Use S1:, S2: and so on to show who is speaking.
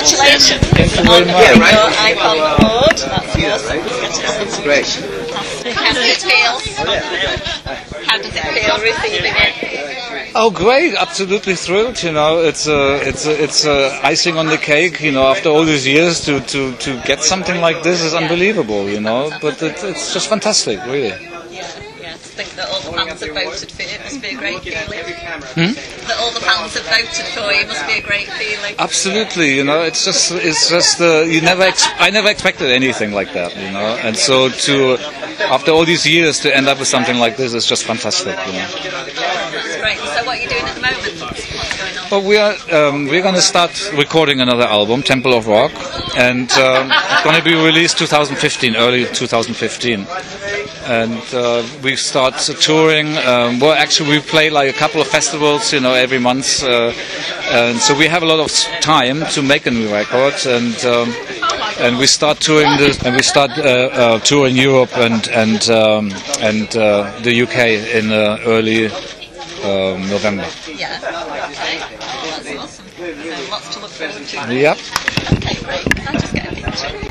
S1: Congratulations
S2: Thank you
S1: on
S2: very
S1: getting
S2: much.
S1: your Icon Award. That's awesome.
S2: It's great.
S1: How does it feel? How does it feel receiving it?
S2: Oh, great! Absolutely thrilled. You know, it's icing on the cake. You know, after all these years to get something like this is unbelievable. You know, but it's just fantastic, really.
S1: Yeah, to think that all the fans have voted for it must be a great feeling. That all the fans have voted for you must be a great feeling.
S2: Absolutely, you know, it's just I never expected anything like that, you know, and so after all these years to end up with something like this is just fantastic, you know.
S1: That's great. So what are you doing at the moment? What's going on?
S2: Well, we're going to start recording another album, Temple of Rock, and going to be released 2015, early 2015. And we start touring. Well, actually, we play like a couple of festivals, you know, every month, and so we have a lot of time to make a new record. And we start touring touring Europe and the UK in early November.
S1: Yeah. Okay. Oh, that's awesome. So lots to look forward to.
S2: Yep.
S1: Okay, great.